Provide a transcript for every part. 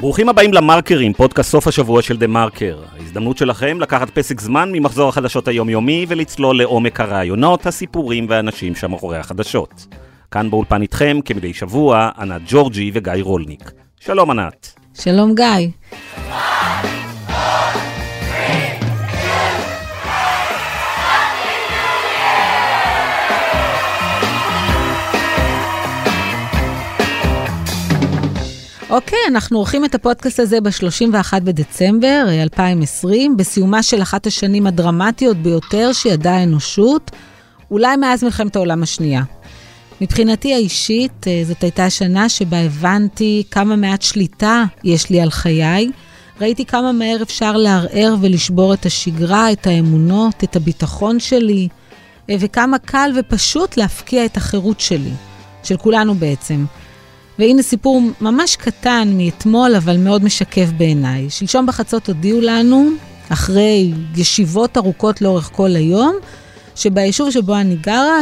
ברוכים הבאים למרקרים, פודקאסט סוף השבוע של דה מרקר. ההזדמנות שלכם לקחת פסק זמן ממחזור החדשות היומיומי ולצלול לעומק הרעיונות, הסיפורים והאנשים שמאחורי החדשות. כאן באולפן איתכם כמדי שבוע, ענת ג'ורג'י וגיא רולניק. שלום ענת. שלום גיא. אוקיי, אנחנו עורכים את הפודקאסט הזה ב-31 בדצמבר 2020, בסיומה של אחת השנים הדרמטיות ביותר שידעה האנושות, אולי מאז מלחמת העולם השנייה. מבחינתי האישית, זאת הייתה השנה שבה הבנתי כמה מעט שליטה יש לי על חיי, ראיתי כמה מהר אפשר לערער ולשבור את השגרה, את האמונות, את הביטחון שלי, וכמה קל ופשוט להפקיע את החירות שלי, של כולנו בעצם. והנה סיפור ממש קטן מאתמול, אבל מאוד משקף בעיניי. שלשום בחצות הודיעו לנו, אחרי ישיבות ארוכות לאורך כל היום, שביישוב שבו אני גרה,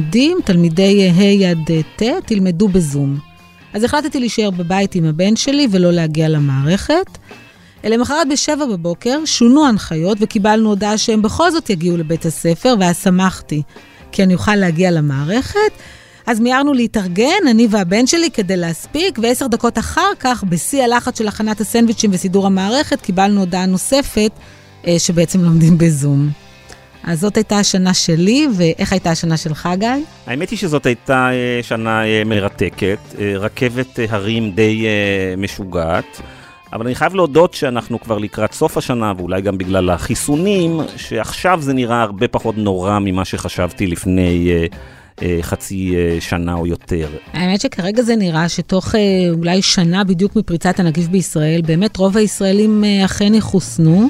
תלמידי ה' עד ט', תלמדו בזום. אז החלטתי להישאר בבית עם הבן שלי ולא להגיע למערכת. למחרת ב7 בבוקר שונו הנחיות וקיבלנו הודעה שהם בכל זאת יגיעו לבית הספר, ואז שמחתי כי אני אוכל להגיע למערכת. אז מיירנו להתארגן, אני והבן שלי, כדי להספיק, ו10 דקות אחר כך, בשיא הלחץ של הכנת הסנדוויצ'ים וסידור המערכת, קיבלנו הודעה נוספת, שבעצם לומדים בזום. אז זאת הייתה השנה שלי, ואיך הייתה השנה שלך, גיא? האמת היא שזאת הייתה שנה מרתקת, רכבת הרים די משוגעת, אבל אני חייב להודות שאנחנו כבר לקראת סוף השנה, ואולי גם בגלל החיסונים, שעכשיו זה נראה הרבה פחות נורא ממה שחשבתי לפני חצי שנה או יותר. האמת שכרגע זה נראה שתוך אולי שנה בדיוק מפריצת הנגיף בישראל, באמת רוב הישראלים אכן יחוסנו,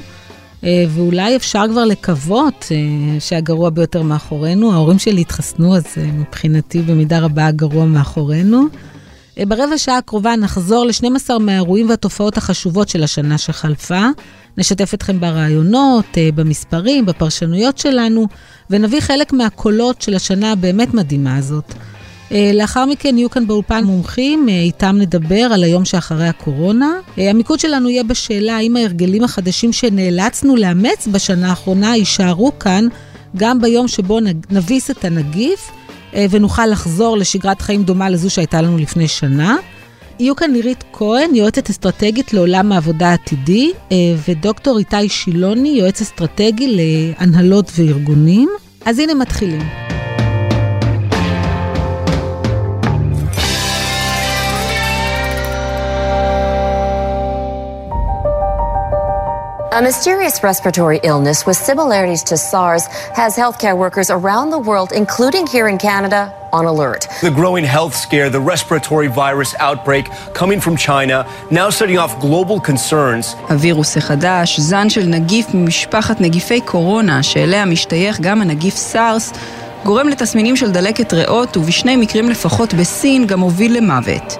ואולי אפשר כבר לקוות שהגרוע ביותר מאחורינו. ההורים שלי התחסנו, אז מבחינתי במידה רבה הגרוע מאחורינו. ברבע שעה הקרובה נחזור ל12 מהאירועים והתופעות החשובות של השנה שחלפה, נשתף אתכם ברעיונות, במספרים, בפרשנויות שלנו, ונביא חלק מהקולות של השנה הבאמת מדהימה הזאת. לאחר מכן יהיו כאן באולפן מומחים, איתם נדבר על היום שאחרי הקורונה. המיקוד שלנו יהיה בשאלה האם ההרגלים החדשים שנאלצנו לאמץ בשנה האחרונה יישארו כאן, גם ביום שבו נביס את הנגיף, ונוכל לחזור לשגרת חיים דומה לזו שהייתה לנו לפני שנה. יהיו כאן לירית כהן, יועצת אסטרטגית לעולם העבודה העתידי, ודוקטור איתי שילוני, יועץ אסטרטגי להנהלות וארגונים. אז הנה מתחילים. A mysterious respiratory illness with similarities to SARS has healthcare workers around the world, including here in Canada, on alert. The growing health scare, the respiratory virus outbreak coming from China, now setting off global concerns. הווירוס החדש, זן של נגיף ממשפחת נגיפי קורונה, שאליה משתייך גם הנגיף סארס, גורם לתסמינים של דלקת ריאות, ובשני מקרים לפחות בסין גם הוביל למוות.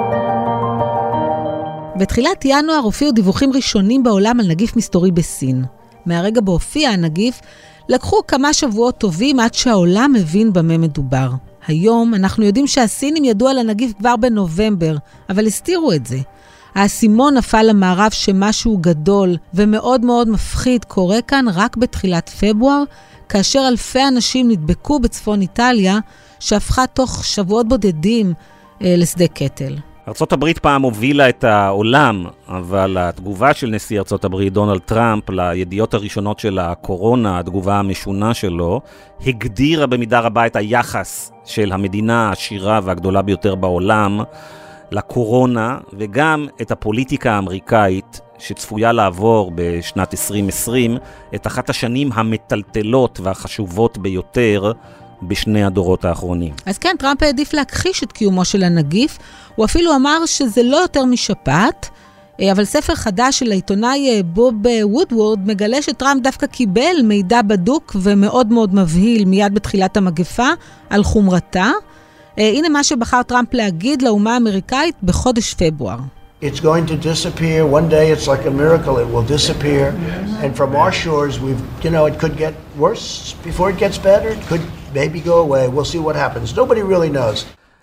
בתחילת ינואר הופיעו דיווחים ראשונים בעולם על נגיף מסתורי בסין. מהרגע בו הופיע הנגיף, לקחו כמה שבועות טובים עד שהעולם מבין במה מדובר. היום אנחנו יודעים שהסינים ידעו על הנגיף כבר בנובמבר, אבל הסתירו את זה. האסימון נפל למערב שמשהו גדול ומאוד מאוד מפחיד קורה כאן רק בתחילת פברואר, כאשר אלפי אנשים נדבקו בצפון איטליה, שהפכה תוך שבועות בודדים לשדה קטל. ארצות הברית פעם הובילה את העולם, אבל התגובה של נשיא ארצות הברית דונלד טראמפ לידיעות הראשונות של הקורונה, התגובה המשונה שלו, הגדירה במידה רבה את היחס של המדינה העשירה והגדולה ביותר בעולם לקורונה, וגם את הפוליטיקה האמריקאית שצפויה לעבור בשנת 2020, את אחת השנים המטלטלות והחשובות ביותר בשני הדורות האחרונים. אז כן, טראמפ העדיף להכחיש את קיומו של הנגיף, הוא אפילו אמר שזה לא יותר משפעת, אבל ספר חדש של העיתונאי בוב וודוורד מגלה שטראמפ דווקא קיבל מידע בדוק ומאוד מאוד מבהיל מיד בתחילת המגפה על חומרתה. הנה מה שבחר טראמפ להגיד לאומה האמריקאית בחודש פברואר. It's going to disappear. One day it's like a miracle. It will disappear. And from our shores, it could get worse before it gets better. It could maybe go away. We'll see what happens. Nobody really knows.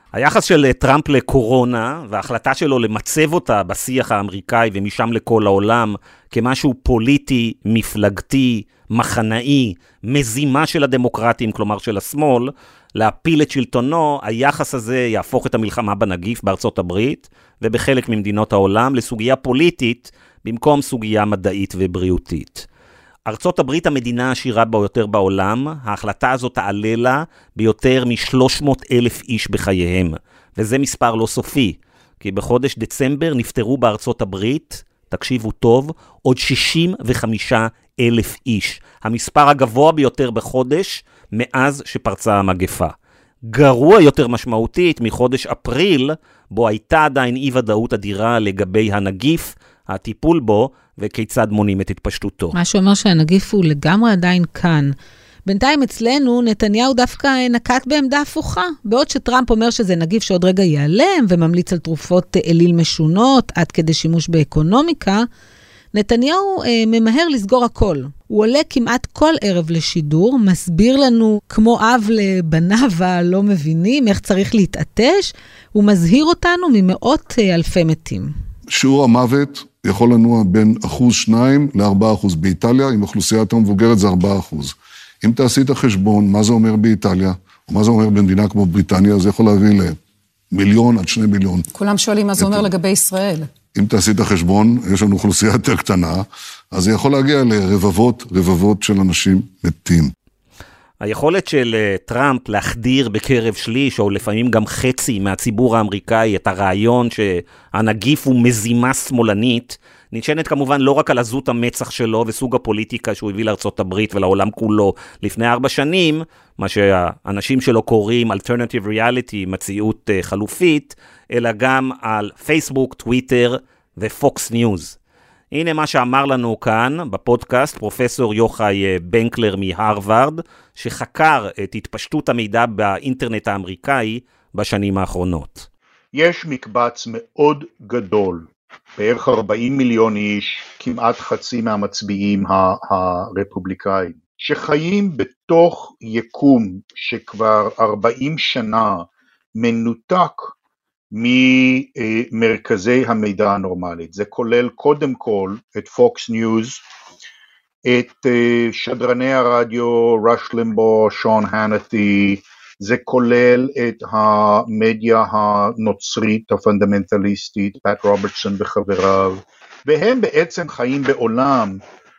היחס של טראמפ לקורונה וההחלטה שלו למצב אותה בשיח האמריקאי ומשם לכל העולם כמשהו פוליטי, מפלגתי, מחנאי, מזימה של הדמוקרטים, כלומר של השמאל, להפיל את שלטונו, היחס הזה יהפוך את המלחמה בנגיף בארצות הברית ובחלק ממדינות העולם לסוגיה פוליטית במקום סוגיה מדעית ובריאותית. ארצות הברית המדינה העשירה ביותר בעולם, ההחלטה הזאת תעלה לה ביותר מ-300,000 איש בחייהם, וזה מספר לא סופי, כי בחודש דצמבר נפטרו בארצות הברית, תקשיבו טוב, עוד 65,000 איש, המספר הגבוה ביותר בחודש מאז שפרצה המגפה. גרוע יותר משמעותית מחודש אפריל, בו הייתה עדיין אי-ודאות אדירה לגבי הנגיף, הטיפול בו וכיצד מונעים את התפשטותו. מה שאומר שהנגיף הוא לגמרי עדיין כאן. בינתיים אצלנו נתניהו דווקא נקט בעמדה הפוכה, בעוד שטראמפ אומר שזה נגיף שעוד רגע ייעלם וממליץ על תרופות אליל משונות עד כדי שימוש באקונומיקה, נתניהו ממהר לסגור הכל. הוא עולה כמעט כל ערב לשידור, מסביר לנו כמו אב לבניו הלא מבינים איך צריך להתעטש, הוא מזהיר אותנו ממאות אלפי מתים. שיעור המוות יכול לנוע בין 1-2% ל-4%. באיטליה, עם אוכלוסיית המבוגרת זה 4%. אם תעשי את החשבון, מה זה אומר באיטליה, או מה זה אומר במדינה כמו בריטניה, זה יכול להביא ל1 עד 2 מיליון. כולם שואלים מה זה אומר לגבי ישראל. אם תעשי את החשבון, יש לנו אוכלוסייה יותר קטנה, אז זה יכול להגיע לרבבות של אנשים מתים. היכולת של טראמפ להחדיר בקרב שליש, או לפעמים גם חצי מהציבור האמריקאי, את הרעיון שהנגיף הוא מזימה שמאלנית, נשענת כמובן לא רק על עזות המצח שלו וסוג הפוליטיקה שהוא הביא לארצות הברית ולעולם כולו לפני 4 שנים, מה שהאנשים שלו קוראים Alternative Reality, מציאות חלופית, אלא גם על פייסבוק, טוויטר ופוקס ניוז. הנה מה שאמר לנו כאן בפודקאסט פרופסור יוחאי בנקלר מהרווארד, שחקר את התפשטות המידע באינטרנט האמריקאי בשנים האחרונות. יש מקבץ מאוד גדול, בערך 40 מיליון איש, כמעט חצי מהמצביעים הרפובליקאים, שחיים בתוך יקום שכבר 40 שנה מנותק ממרכזי המידע הנורמלית. זה כולל קודם כל את פוקס ניוז, את שדרני הרדיו רש לימבו, שון הנתי, זה כולל את המדיה הנוצרית הפונדמנטליסטית, פאט רוברטסון וחבריו, והם בעצם חיים בעולם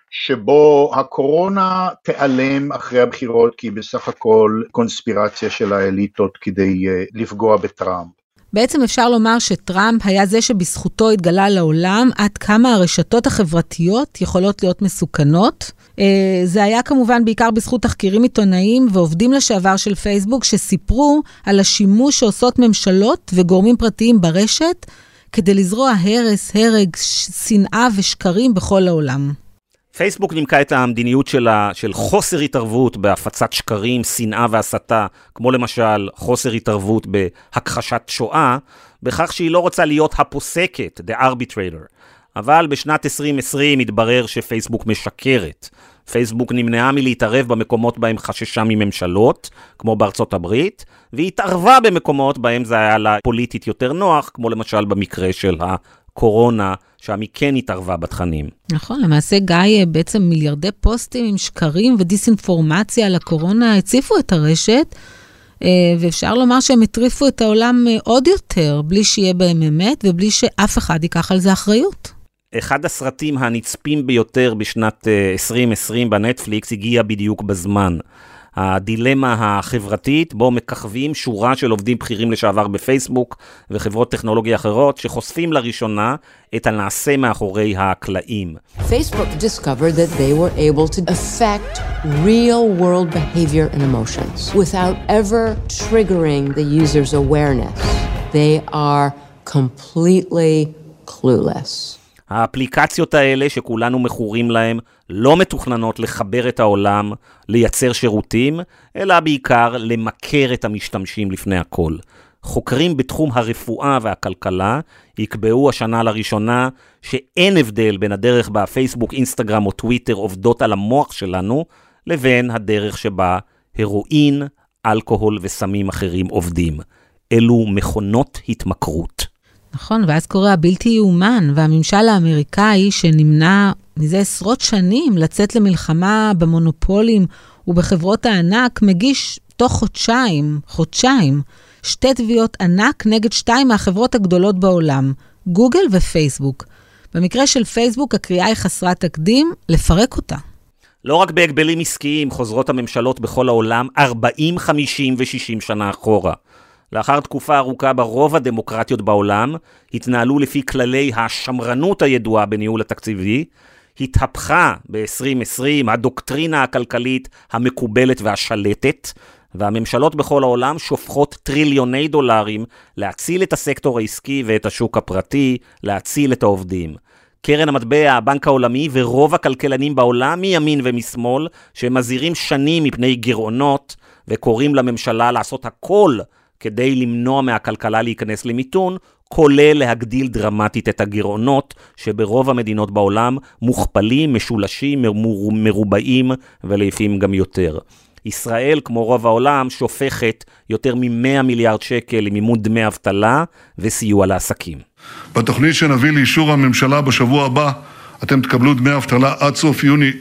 שבו הקורונה תיעלם אחרי הבחירות, כי בסך הכל קונספירציה של האליטות כדי לפגוע בטראמפ. בעצם אפשר לומר שטראמפ היה זה שבזכותו התגלה לעולם עד כמה הרשתות החברתיות יכולות להיות מסוכנות. זה היה כמובן בעיקר בזכות תחקירים עיתונאיים ועובדים לשעבר של פייסבוק שסיפרו על השימוש שעושות ממשלות וגורמים פרטיים ברשת כדי לזרוע הרס, הרג, שנאה ושקרים בכל העולם. פייסבוק נימקה את המדיניות של חוסר התערבות בהפצת שקרים, שנאה והסתה, כמו למשל חוסר התערבות בהכחשת שואה, בכך שהיא לא רוצה להיות הפוסקת, the arbitrator. אבל בשנת 2020 התברר שפייסבוק משקרת. פייסבוק נמנעה מלהתערב במקומות בהם חששה מממשלות, כמו בארצות הברית, והיא התערבה במקומות בהם זה היה לה פוליטית יותר נוח, כמו למשל במקרה של הקורונה, שם היא כן התערבה בתכנים. נכון, למעשה גיא, בעצם מיליארדי פוסטים עם שקרים ודיסאינפורמציה על הקורונה הציפו את הרשת, ואפשר לומר שהם הטריפו את העולם עוד יותר, בלי שיהיה בהם אמת, ובלי שאף אחד ייקח על זה אחריות. אחד הסרטים הנצפים ביותר בשנת 2020 בנטפליקס הגיע בדיוק בזמן. הדילמה החברתית בו מככבים שורה של עובדים בכירים לשעבר בפייסבוק וחברות טכנולוגיה אחרות שחושפים לראשונה את הנעשה מאחורי הקלעים. Facebook discovered that they were able to affect real world behavior and emotions without ever triggering the user's awareness. They are completely clueless. האפליקציות האלה שכולנו מכורים להם לא מתוכננות לחבר את העולם, לייצר שירותים, אלא בעיקר למכר את המשתמשים לפני הכל. חוקרים בתחום הרפואה והכלכלה יקבעו השנה לראשונה שאין הבדל בין הדרך בה פייסבוק, אינסטגרם או טוויטר עובדות על המוח שלנו, לבין הדרך שבה הרואין, אלכוהול וסמים אחרים עובדים. אלו מכונות התמכרות. נכון, ואז קורה הבלתי יאומן, והממשל האמריקאי שנמנע מזה עשרות שנים לצאת למלחמה במונופולים ובחברות הענק, מגיש תוך חודשיים, 2 תביעות ענק נגד 2 מהחברות הגדולות בעולם, גוגל ופייסבוק. במקרה של פייסבוק הקריאה היא חסרת תקדים לפרק אותה. לא רק בהגבלים עסקיים חוזרות הממשלות בכל העולם 40, 50 ו-60 שנה אחורה. לאחר תקופה ארוכה ברוב הדמוקרטיות בעולם, התנהלו לפי כללי השמרנות הידועה בניהול התקציבי, התהפכה ב-2020 הדוקטרינה הכלכלית המקובלת והשלטת, והממשלות בכל העולם שופכות טריליוני דולרים להציל את הסקטור העסקי ואת השוק הפרטי, להציל את העובדים. קרן המטבע, הבנק העולמי ורוב הכלכלנים בעולם מימין ומשמאל, שמזהירים שנים מפני גירעונות וקוראים לממשלה לעשות הכל כדי למנוע מהכלכלה להיכנס למיתון, כולל להגדיל דרמטית את הגירעונות שברוב המדינות בעולם מוכפלים, משולשים, מרובעים ולעיתים גם יותר. ישראל, כמו רוב העולם, שופכת יותר מ-100 מיליארד שקל למימון דמי אבטלה וסיוע לעסקים. בתוכנית שנביא לאישור הממשלה בשבוע הבא, אתם תקבלו דמי אבטלה עד סוף יוני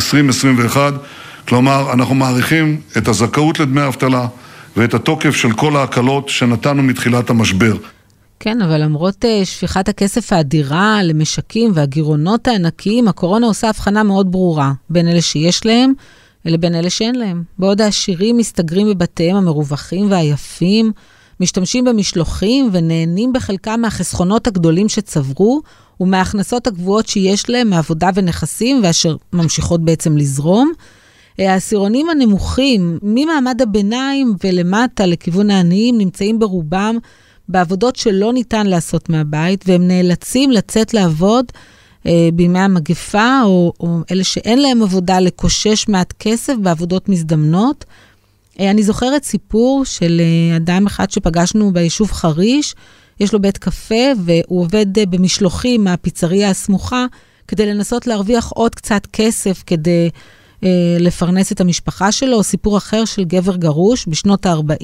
2021, כלומר אנחנו מעריכים את הזכאות לדמי אבטלה ואת התוקף של כל ההקלות שנתנו מתחילת המשבר. כן, אבל למרות שפיכת הכסף האדירה למשקים והגירעונות הענקיים, הקורונה עושה הבחנה מאוד ברורה בין אלה שיש להם לבין אלה שאין להם. בעוד העשירים מסתגרים בבתיהם המרווחים והיפים, משתמשים במשלוחים ונהנים בחלקם מהחסכונות הגדולים שצברו, ומההכנסות הגבוהות שיש להם מעבודה ונכסים, ואשר ממשיכות בעצם לזרום. העשירונים הנמוכים, ממעמד הביניים ולמטה לכיוון העניים, נמצאים ברובם בעבודות שלא ניתן לעשות מהבית, והם נאלצים לצאת לעבוד בימי המגפה, או אלה שאין להם עבודה לקושש מעט כסף בעבודות מזדמנות. אני זוכרת סיפור של אדם אחד שפגשנו ביישוב חריש, יש לו בית קפה והוא עובד במשלוחים מהפיצריה הסמוכה, כדי לנסות להרוויח עוד קצת כסף כדי לפרנס את המשפחה שלו. סיפור אחר של גבר גרוש בשנות ה-40,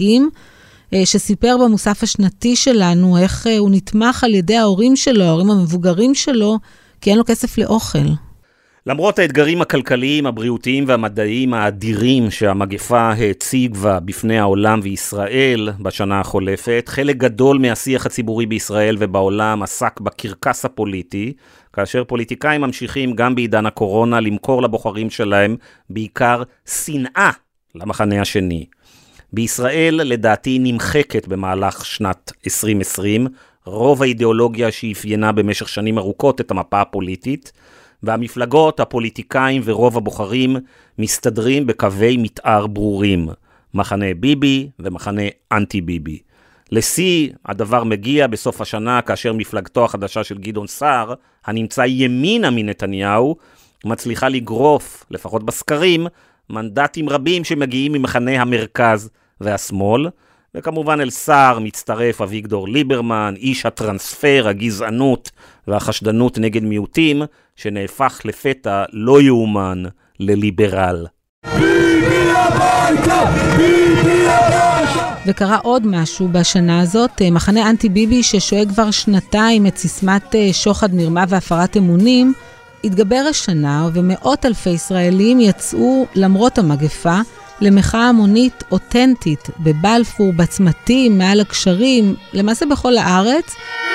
שסיפר במוסף השנתי שלנו איך הוא נתמך על ידי ההורים שלו, ההורים המבוגרים שלו, כי אין לו כסף לאוכל. למרות האתגרים הכלכליים, הבריאותיים והמדעיים האדירים שהמגפה הציבה בפני העולם וישראל בשנה החולפת, חלק גדול מהשיח הציבורי בישראל ובעולם עסק בקרקס הפוליטי, כאשר פוליטיקאים ממשיכים גם בעידן הקורונה למכור לבוחרים שלהם בעיקר שנאה למחנה השני. בישראל לדעתי נמחקת במהלך שנת 2020 רוב האידיאולוגיה שאפיינה במשך שנים ארוכות את המפה הפוליטית, והמפלגות, הפוליטיקאים ורוב הבוחרים מסתדרים בקווי מתאר ברורים, מחנה ביבי ומחנה אנטי ביבי. לשיא הדבר מגיע בסוף השנה כאשר מפלגתו החדשה של גדעון סער, הנמצא ימינה מנתניהו, מצליחה לגרוף, לפחות בסקרים, מנדטים רבים שמגיעים ממחנה המרכז והשמאל, וכמובן אל סער מצטרף אביגדור ליברמן, איש הטרנספר, הגזענות והחשדנות נגד מיעוטים, שנהפך לפתע לא יאומן לליברל. ביבי הביתה! ביבי הביתה! וקרה עוד משהו בשנה הזאת, מחנה אנטי ביבי ששואה כבר שנתיים את סיסמת שוחד מרמה והפרת אמונים, התגבר השנה ומאות אלפי ישראלים יצאו למרות המגפה, למחאה המונית אותנטית בבלפור, בצמתים, מעל הקשרים, למעשה בכל הארץ.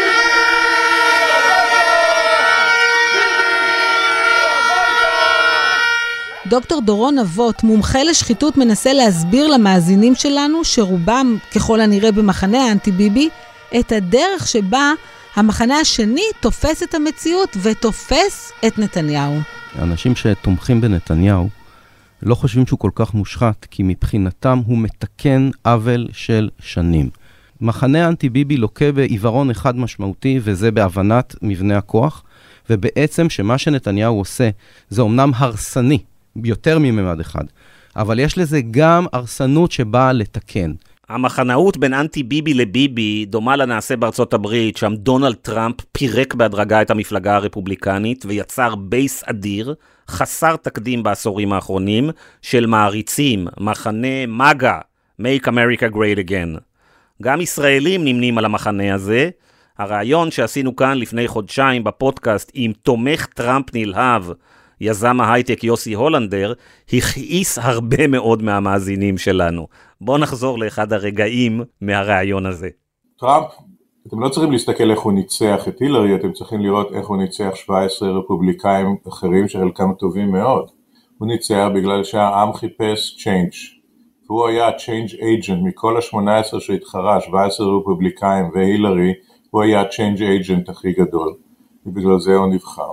דוקטור דורון אבות, מומחה לשחיתות, מנסה להסביר למאזינים שלנו, שרובם ככל הנראה במחנה האנטי ביבי, את הדרך שבה המחנה השני תופס את המציאות ותופס את נתניהו. אנשים שתומכים בנתניהו לא חושבים שהוא כל כך מושחת, כי מבחינתם הוא מתקן עוול של שנים. מחנה אנטי ביבי לוקה בעיוורון אחד משמעותי, וזה בהבנת מבנה הכוח, ובעצם שמה שנתניהו עושה זה אומנם הרסני, יותר מממד אחד, אבל יש לזה גם הרסנות שבאה לתקן. המחנאות בין אנטי ביבי לביבי דומה לנעשה בארצות הברית, שם דונלד טראמפ פירק בהדרגה את המפלגה הרפובליקנית ויצר בייס אדיר, חסר תקדים בעשורים האחרונים, של מעריצים, מחנה מגה, Make America Great Again. גם ישראלים נמנים על המחנה הזה. הרעיון שעשינו כאן לפני חודשיים בפודקאסט עם תומך טראמפ נלהב, יזם ההייטק יוסי הולנדר, הכעיס הרבה מאוד מהמאזינים שלנו. בואו נחזור לאחד הרגעים מהרעיון הזה. טראמפ, אתם לא צריכים להסתכל איך הוא ניצח את הילרי, אתם צריכים לראות איך הוא ניצח 17 רפובליקאים אחרים שחלקם טובים מאוד. הוא ניצח בגלל שהעם חיפש change. והוא היה change agent מכל ה-18 שהתחרה, 17 רפובליקאים והילרי, הוא היה change agent הכי גדול. ובגלל זה הוא נבחר.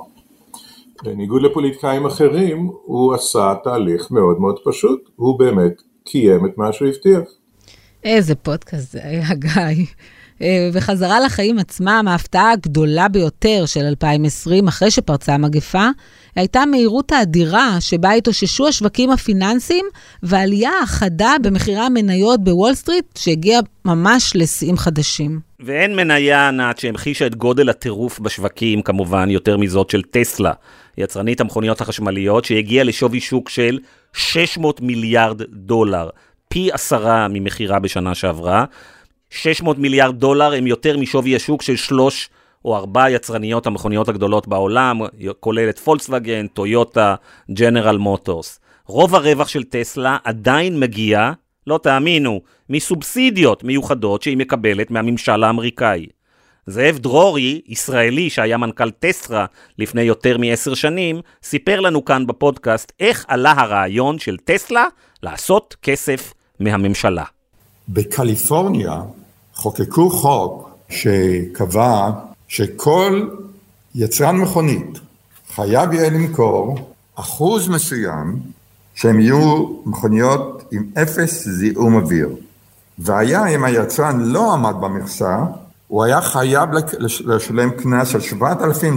בניגוד לפוליטיקאים אחרים, הוא עשה תהליך מאוד מאוד פשוט. הוא באמת קיים את מה שהוא הבטיח. איזה פודקאסט זה היה, גיא. וחזרה לחיים עצמם, ההפתעה הגדולה ביותר של 2020, אחרי שפרצה המגפה, הייתה מהירות האדירה שבה התאוששו השווקים הפיננסיים, ועלייה החדה במחירי המניות בוול סטריט, שהגיעה ממש לשיאים חדשים. ואין מניה ענת שהמחישה את גודל הטירוף בשווקים, כמובן יותר מזאת של טסלה, יצרנית המכוניות החשמליות, שהגיעה לשווי שוק של $600 מיליארד, פי 10 ממחירה בשנה שעברה. $600 מיליארד הם יותר משווי השוק של 3 או 4 יצרניות המכוניות הגדולות בעולם, כוללת פולקסווגן, טויוטה, ג'נרל מוטורס. רוב הרווח של טסלה עדיין מגיע, לא תאמינו, מסובסידיות מיוחדות שהיא מקבלת מהממשל האמריקאי. זאב דרורי, ישראלי שהיה מנכ"ל טסלה לפני יותר מ10 שנים, סיפר לנו כאן בפודקאסט איך עלה הרעיון של טסלה לעשות כסף מהממשלה. בקליפורניה חוקקו חוק שקבע שכל יצרן מכונית חייב יהיה למכור אחוז מסוים שהם יהיו מכוניות עם 0 זיהום אוויר. והיה אם היצרן לא עמד במכסה, הוא היה חייב לשלם קנס של $7,000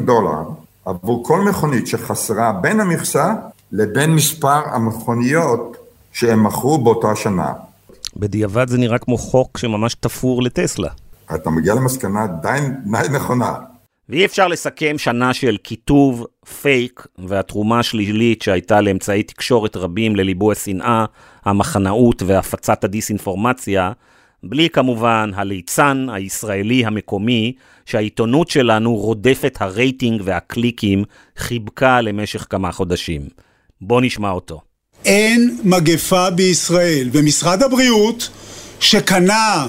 עבור כל מכונית שחסרה בין המכסה לבין מספר המכוניות שהם מכרו באותה שנה. בדיעבד זה נראה כמו חוק שממש תפור לטסלה. אתה מגיע למסקנה די נכונה. ואי אפשר לסכם שנה של כיתוב, פייק, והתרומה השלילית שהייתה לאמצעי תקשורת רבים לליבוי השנאה, המחנאות והפצת הדיסאינפורמציה, בלי כמובן הליצן הישראלי המקומי, שהעיתונות שלנו רודפת הרייטינג והקליקים חיבקה למשך כמה חודשים. בוא נשמע אותו. אין מגפה בישראל, ומשרד הבריאות שקנה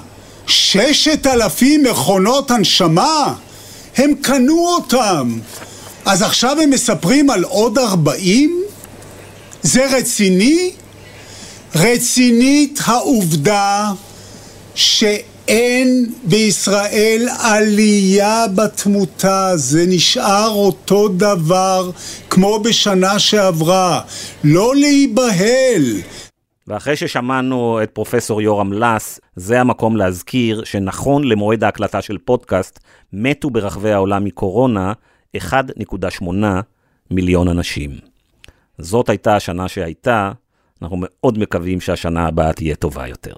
6,000 מכונות הנשמה, הם קנו אותם. אז עכשיו הם מספרים על עוד 40? זה רציני? רצינית העובדה שאין בישראל עלייה בתמותה, זה נשאר אותו דבר כמו בשנה שעברה, לא להיבהל. ואחרי ששמענו את פרופסור יורם לס, זה המקום להזכיר שנכון למועד ההקלטה של פודקאסט, מתו ברחבי העולם מקורונה 1.8 מיליון אנשים. זאת הייתה השנה שהייתה, אנחנו מאוד מקווים שהשנה הבאה תהיה טובה יותר.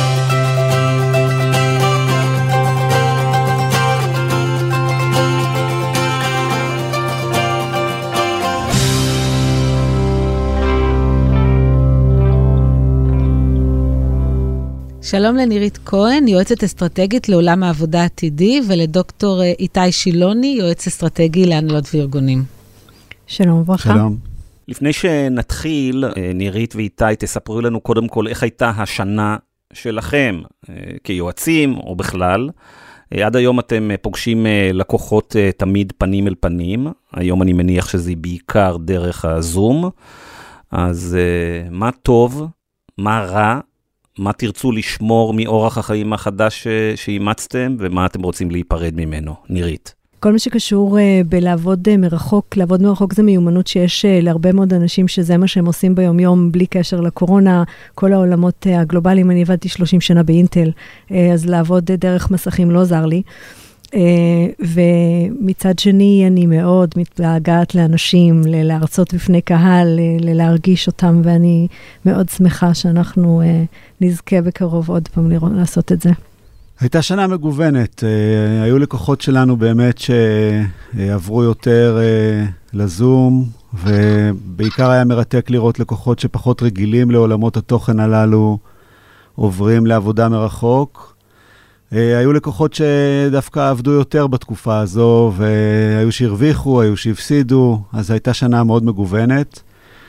שלום לנירית כהן, יועצת אסטרטגית לעולם העבודה העתידי, ולדוקטור איתי שילוני, יועץ אסטרטגי להנהלות וארגונים. שלום וברכה. שלום. לפני שנתחיל, נירית ואיתי, תספרו לנו קודם כל איך הייתה השנה שלכם, כיועצים או בכלל. עד היום אתם פוגשים לקוחות תמיד פנים אל פנים, היום אני מניח שזה בעיקר דרך הזום. אז מה טוב, מה רע, מה תרצו לשמור מאורח החיים החדש שאימצתם, ומה אתם רוצים להיפרד ממנו? נירית. כל מה שקשור בלעבוד מרחוק, לעבוד מרחוק זה מיומנות שיש להרבה מאוד אנשים שזה מה שהם עושים ביום יום, בלי קשר לקורונה, כל העולמות הגלובליים, אני עבדתי 30 שנה באינטל, אז לעבוד דרך מסכים לא עזר לי. ומצד שני אני מאוד מתגעגעת לאנשים, להרצות בפני קהל, להרגיש אותם, ואני מאוד שמחה שאנחנו נזכה בקרוב עוד פעם לעשות את זה. הייתה שנה מגוונת, היו לקוחות שלנו באמת שעברו יותר לזום, ובעיקר היה מרתק לראות לקוחות שפחות רגילים לעולמות התוכן הללו, עוברים לעבודה מרחוק, היו לקוחות שדווקא עבדו יותר בתקופה הזו, והיו שהרוויחו, היו שהפסידו, אז הייתה שנה מאוד מגוונת.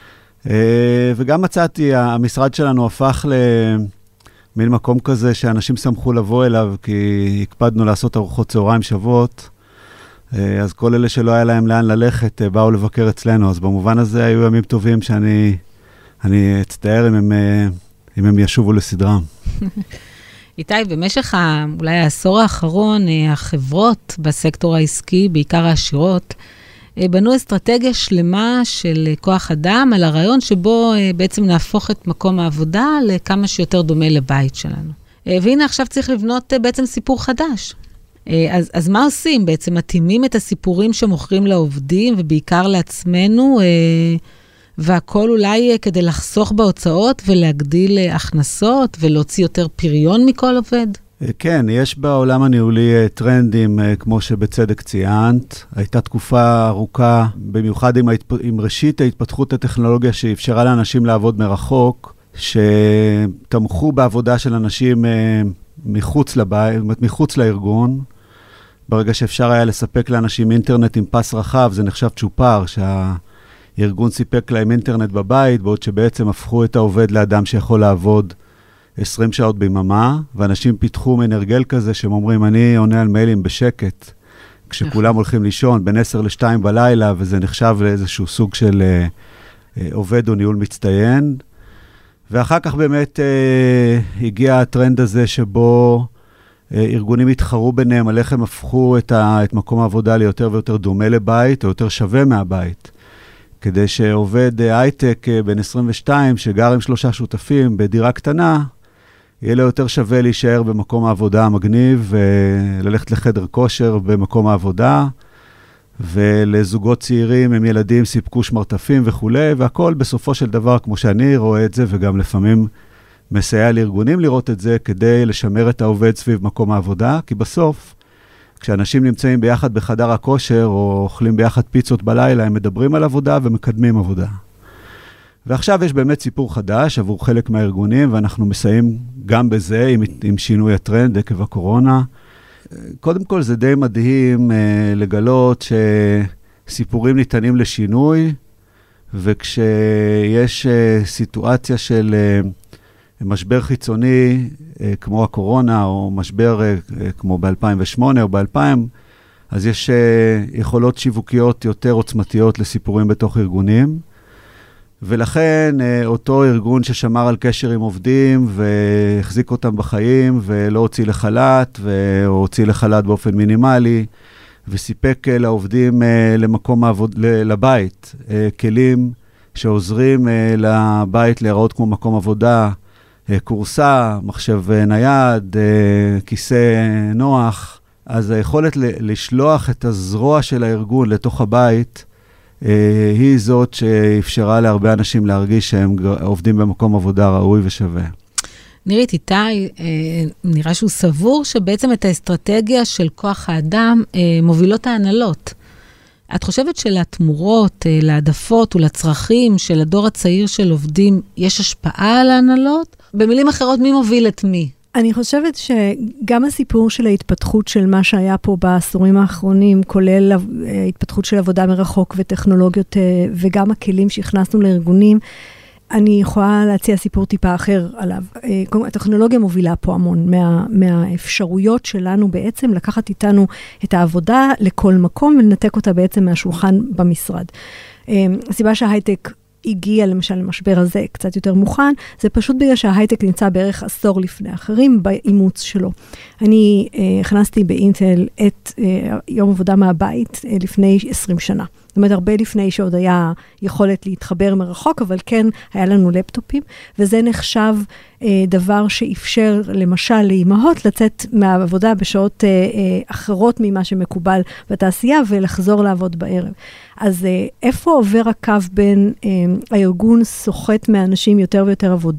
וגם מצאתי, המשרד שלנו הפך למין מקום כזה שאנשים שמחו לבוא אליו, כי הקפדנו לעשות ארוחות צהריים שוות, אז כל אלה שלא היה להם לאן ללכת, באו לבקר אצלנו, אז במובן הזה היו ימים טובים שאני אצטער אם הם ישובו לסדרם. איתי, במשך אולי העשור האחרון, החברות בסקטור העסקי, בעיקר העשירות, בנו אסטרטגיה שלמה של כוח אדם על הרעיון שבו בעצם נהפוך את מקום העבודה לכמה שיותר דומה לבית שלנו. והנה עכשיו צריך לבנות בעצם סיפור חדש. אז מה עושים? בעצם מתאימים את הסיפורים שמוכרים לעובדים ובעיקר לעצמנו, והכל אולי כדי לחסוך בהוצאות ולהגדיל הכנסות ולהוציא יותר פריון מכל עובד? כן, יש בעולם הניהולי טרנדים, כמו שבצדק ציינת. הייתה תקופה ארוכה, במיוחד עם ראשית ההתפתחות הטכנולוגיה שאפשרה לאנשים לעבוד מרחוק, שתמכו בעבודה של אנשים מחוץ לבית, מחוץ לארגון. ברגע שאפשר היה לספק לאנשים אינטרנט עם פס רחב, זה נחשב צ'ופר, שהארגון סיפק להם אינטרנט בבית, בעוד שבעצם הפכו את העובד לאדם שיכול לעבוד 20 שעות ביממה, ואנשים פיתחו מנרגל כזה שהם אומרים, אני עונה על מיילים בשקט, כשכולם הולכים לישון בין 10 ל-2 בלילה, וזה נחשב לאיזשהו סוג של עובד או ניהול מצטיין. ואחר כך באמת הגיע הטרנד הזה שבו ארגונים התחרו ביניהם על איך הם הפכו את מקום העבודה ליותר ויותר דומה לבית, או יותר שווה מהבית. כדי שעובד הייטק בין 22, שגר עם 3 שותפים בדירה קטנה, יהיה לו יותר שווה להישאר במקום העבודה המגניב, וללכת לחדר כושר במקום העבודה, ולזוגות צעירים עם ילדים סיפקו שמרטפים וכו', והכל בסופו של דבר, כמו שאני רואה את זה, וגם לפעמים מסייע לארגונים לראות את זה, כדי לשמר את העובד סביב מקום העבודה, כי בסוף, כשאנשים נמצאים ביחד בחדר הכושר, או אוכלים ביחד פיצות בלילה, הם מדברים על עבודה ומקדמים עבודה. ועכשיו יש באמת סיפור חדש עבור חלק מהארגונים, ואנחנו מסייעים גם בזה עם שינוי הטרנד עקב הקורונה. קודם כל זה די מדהים לגלות שסיפורים ניתנים לשינוי, וכשיש סיטואציה של משבר חיצוני כמו הקורונה, או משבר כמו ב-2008 או ב-2000, אז יש יכולות שיווקיות יותר עוצמתיות לסיפורים בתוך ארגונים, ולכן אותו ארגון ששמר על קשר עם עובדים והחזיק אותם בחיים ולא הוציא לחל"ת, או הוציא לחל"ת באופן מינימלי, וסיפק לעובדים למקום לבית, כלים שעוזרים לבית להיראות כמו מקום עבודה, קורסה, מחשב נייד, כיסא נוח. אז היכולת לשלוח את הזרוע של הארגון לתוך הבית, היא זאת שאפשרה להרבה אנשים להרגיש שהם עובדים במקום עבודה ראוי ושווה. נירית, איתי, נראה שהוא סבור שבעצם את האסטרטגיה של כוח האדם מובילות ההנהלות. את חושבת שלתמורות, להעדפות ולצרכים של הדור הצעיר של עובדים יש השפעה על ההנהלות? במילים אחרות, מי מוביל את מי? אני חושבת שגם הסיפור של ההתפתחות של מה שהיה פה בעשורים האחרונים, כולל ההתפתחות של עבודה מרחוק וטכנולוגיות, וגם הכלים שהכנסנו לארגונים, אני יכולה להציע סיפור טיפה אחר עליו. הטכנולוגיה מובילה פה המון מהאפשרויות שלנו בעצם לקחת איתנו את העבודה לכל מקום ולנתק אותה בעצם מהשולחן במשרד. הסיבה שההייטק הגיע למשל למשבר הזה קצת יותר מוכן, זה פשוט בגלל שההייטק נמצא בערך עשור לפני אחרים באימוץ שלו. אני הכנסתי באינטל את יום עבודה מהבית לפני 20 שנה. זאת אומרת, הרבה לפני שעוד היה יכולת להתחבר מרחוק, אבל כן היה לנו לפטופים, וזה נחשב דבר שאפשר למשל לאימהות לצאת מהעבודה בשעות אחרות ממה שמקובל בתעשייה, ולחזור לעבוד בערב. אז איפה עובר הקו בין הארגון סוחט מאנשים יותר ויותר עבודה?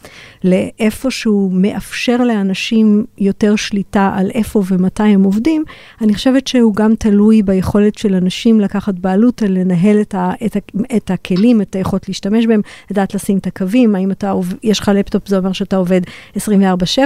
לאיפה שהוא מאפשר לאנשים יותר שליטה על איפה ומתי הם עובדים, אני חושבת שהוא גם תלוי ביכולת של אנשים לקחת בעלות על לנהל את הכלים, את היכולת להשתמש בהם, לדעת לשים את הקווים, האם יש לך לפטופ, זה אומר שאתה עובד 24/7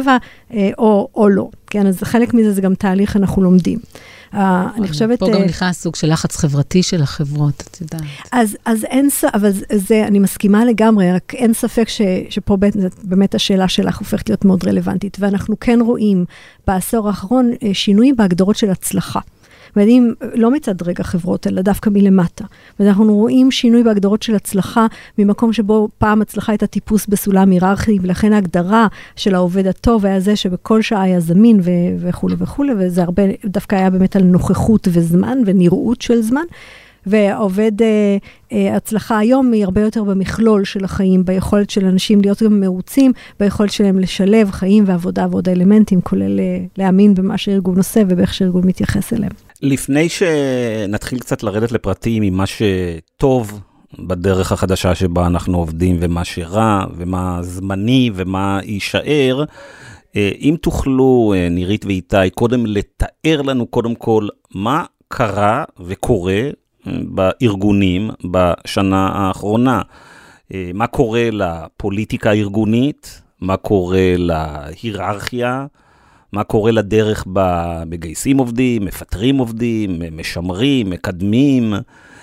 או לא. כן, אז חלק מזה זה גם תהליך אנחנו לומדים. אני חושבת... פה גם נכנס סוג של לחץ חברתי של החברות, את יודעת. אז אין, אבל זה, אני מסכימה לגמרי, רק אין ספק שפה באמת השאלה שלך הופכת להיות מאוד רלוונטית, ואנחנו כן רואים בעשור האחרון שינוי בהגדרות של הצלחה. ואם לא מצד רגע חברות, אלא דווקא מלמטה. ואנחנו רואים שינוי בהגדרות של הצלחה, ממקום שבו פעם הצלחה הייתה טיפוס בסולם היררכי, ולכן ההגדרה של העובד הטוב היה זה שבכל שעה היה זמין וכו' וכו', וזה הרבה, דווקא היה באמת על נוכחות וזמן ונראות של זמן. והעובד הצלחה היום היא הרבה יותר במכלול של החיים, ביכולת של אנשים להיות גם מרוצים, ביכולת שלהם לשלב חיים ועבודה ועוד האלמנטים, כולל להאמין במה שארגון עושה ובאיך שארגון מתייחס אליהם. לפני שנתחיל קצת לרדת לפרטים עם מה שטוב בדרך החדשה שבה אנחנו עובדים, ומה שרע, ומה זמני, ומה יישאר, אם תוכלו, נירית ואיתי, קודם לתאר לנו קודם כל מה קרה וקורה בארגונים בשנה האחרונה. מה קורה לפוליטיקה הארגונית, מה קורה להיררכיה, מה קורה לדרך במגייסים עובדים, מפטרים עובדים, משמרים, מקדמים,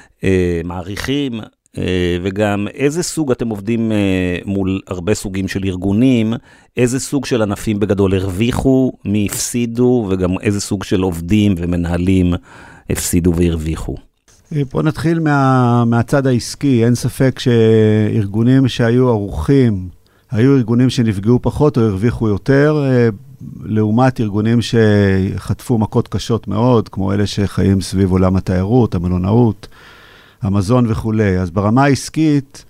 מעריכים, וגם איזה סוג אתם עובדים מול הרבה סוגים של ארגונים, איזה סוג של ענפים בגדול הרוויחו, מי הפסידו, וגם איזה סוג של עובדים ומנהלים הפסידו והרוויחו. בוא נתחיל מהצד העסקי. אין ספק שארגונים שהיו ערוכים, היו ארגונים שנפגעו פחות או הרוויחו יותר, לעומת ארגונים שחטפו מכות קשות מאוד, כמו אלה שחיים סביב עולם התיירות, המלונאות, המזון וכו'. אז ברמה העסקית,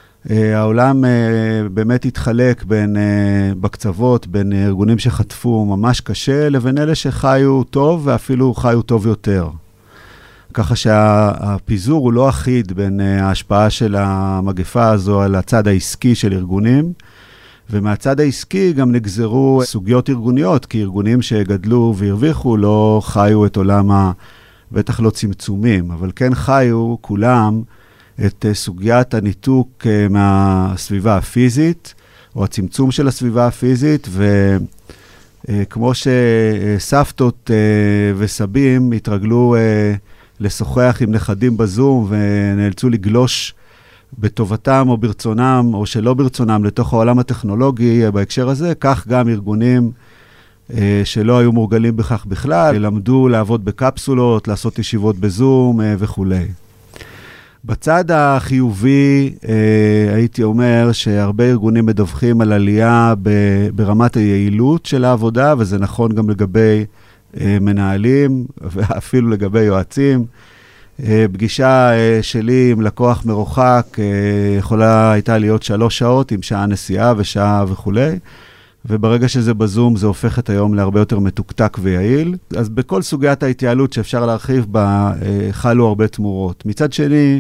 העולם באמת התחלק בקצוות, בין ארגונים שחטפו ממש קשה, לבין אלה שחיו טוב ואפילו חיו טוב יותר. ככה שהפיזור הוא לא אחיד בין ההשפעה של המגפה הזו על הצד העסקי של ארגונים, ומהצד העסקי גם נגזרו סוגיות ארגוניות, כי ארגונים שגדלו והרוויחו לא חיו את עולם, בטח לא צמצומים, אבל כן חיו כולם את סוגיית הניתוק מהסביבה הפיזית, או הצמצום של הסביבה הפיזית, וכמו שסבתות וסבים התרגלו לשוחח עם נכדים בזום, ונאלצו לגלוש בטובתם או ברצונם, או שלא ברצונם, לתוך העולם הטכנולוגי בהקשר הזה, כך גם ארגונים שלא היו מורגלים בכך בכלל, למדו לעבוד בקפסולות, לעשות ישיבות בזום וכו'. בצד החיובי, הייתי אומר שהרבה ארגונים מדווחים על עלייה ברמת היעילות של העבודה, וזה נכון גם לגבי מנהלים, ואפילו לגבי יועצים. פגישה שלי עם לקוח מרוחק יכולה הייתה להיות 3 שעות, עם שעה נסיעה ושעה וכו'. וברגע שזה בזום, זה הופך את היום להרבה יותר מתוקתק ויעיל. אז בכל סוגיית ההתייעלות שאפשר להרחיב בה, חלו הרבה תמורות. מצד שני,